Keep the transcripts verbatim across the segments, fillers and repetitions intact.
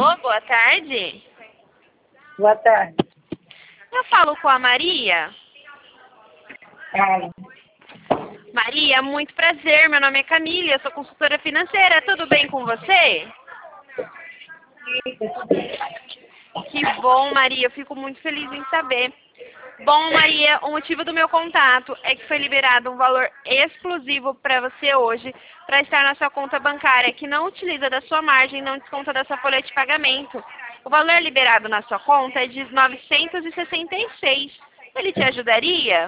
Alô, boa tarde. Boa tarde. Eu falo com a Maria. Fala. Maria, muito prazer. Meu nome é Camila, eu sou consultora financeira. Tudo bem com você? Que bom, Maria. Eu fico muito feliz em saber. Bom, Maria, o motivo do meu contato é que foi liberado um valor exclusivo para você hoje para estar na sua conta bancária, que não utiliza da sua margem, não desconta da sua folha de pagamento. O valor liberado na sua conta é de novecentos e sessenta e seis. Ele te ajudaria?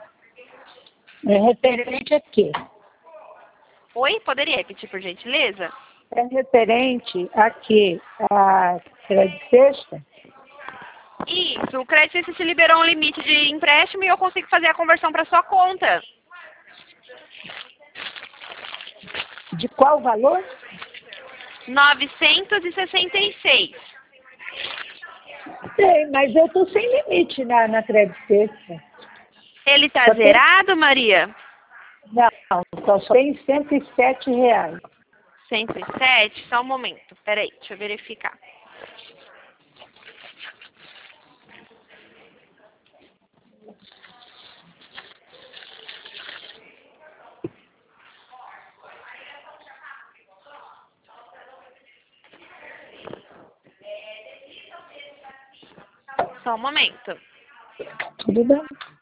É referente a quê? Oi, poderia repetir, por gentileza? É referente a quê? A crédito sexta? Isso, o crédito se liberou um limite de empréstimo e eu consigo fazer a conversão para sua conta. De qual valor? novecentos e sessenta e seis. Sei, mas eu estou sem limite na, na crédito sexta. Ele está Só tem- zerado, Maria? Não, só só tem cento e sete reais. cento e sete? Só um momento. Peraí, deixa eu verificar. Só um momento. Tudo bem.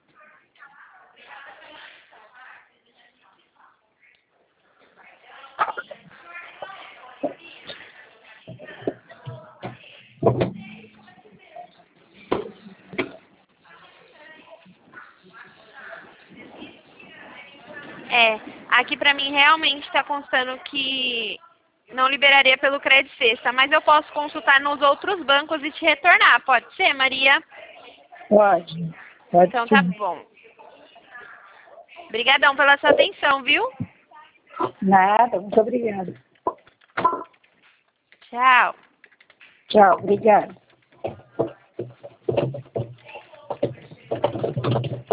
É, aqui pra mim realmente está constando que não liberaria pelo crédito sexta, mas eu posso consultar nos outros bancos e te retornar. Pode ser, Maria? Pode. Pode Então tá sim. bom. Obrigadão pela sua atenção, viu? Nada, muito obrigada. Tchau. Tchau, obrigada.